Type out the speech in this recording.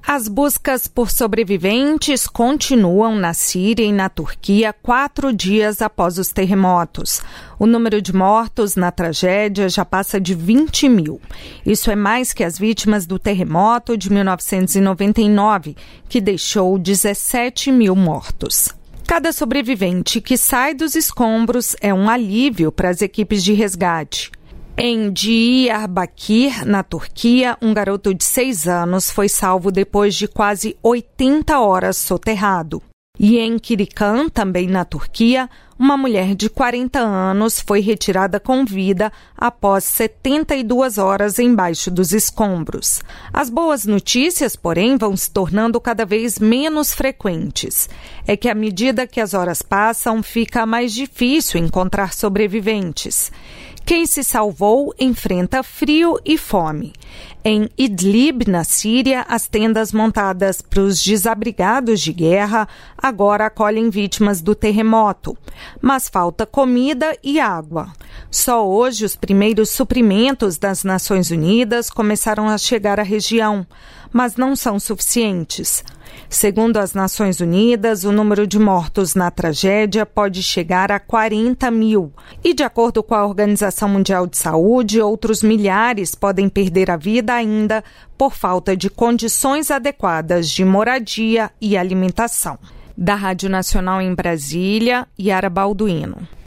As buscas por sobreviventes continuam na Síria e na Turquia 4 dias após os terremotos. O número de mortos na tragédia já passa de 20 mil. Isso é mais que as vítimas do terremoto de 1999, que deixou 17 mil mortos. Cada sobrevivente que sai dos escombros é um alívio para as equipes de resgate. Em Diyarbakir, na Turquia, um garoto de 6 anos foi salvo depois de quase 80 horas soterrado. E em Kirikan, também na Turquia, uma mulher de 40 anos foi retirada com vida após 72 horas embaixo dos escombros. As boas notícias, porém, vão se tornando cada vez menos frequentes. É que à medida que as horas passam, fica mais difícil encontrar sobreviventes. Quem se salvou enfrenta frio e fome. Em Idlib, na Síria, as tendas montadas para os desabrigados de guerra agora acolhem vítimas do terremoto. Mas falta comida e água. Só hoje os primeiros suprimentos das Nações Unidas começaram a chegar à região, mas não são suficientes. Segundo as Nações Unidas, o número de mortos na tragédia pode chegar a 40 mil. E, de acordo com a Organização Mundial de Saúde, outros milhares podem perder a vida ainda por falta de condições adequadas de moradia e alimentação. Da Rádio Nacional em Brasília, Yara Balduino.